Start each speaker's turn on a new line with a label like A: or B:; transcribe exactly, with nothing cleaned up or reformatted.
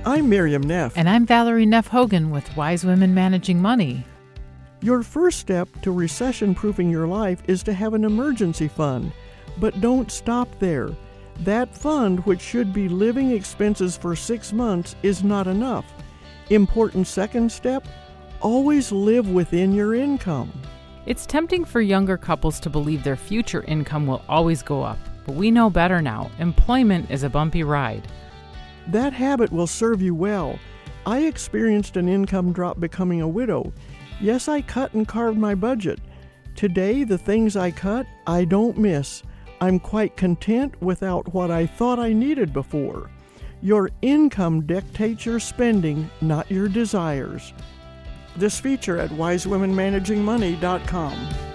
A: I'm Miriam Neff.
B: And I'm Valerie Neff Hogan with Wise Women Managing Money.
A: Your first step to recession-proofing your life is to have an emergency fund. But don't stop there. That fund, which should be living expenses for six months, is not enough. Important second step, always live within your income.
B: It's tempting for younger couples to believe their future income will always go up, but we know better now. Employment is a bumpy ride.
A: That habit will serve you well. I experienced an income drop becoming a widow. Yes, I cut and carved my budget. Today, the things I cut, I don't miss. I'm quite content without what I thought I needed before. Your income dictates your spending, not your desires. This feature at wise women managing money dot com.